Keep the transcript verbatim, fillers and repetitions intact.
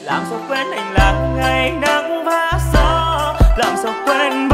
làm sao quên anh là ngày nắng vã gió, làm sao quên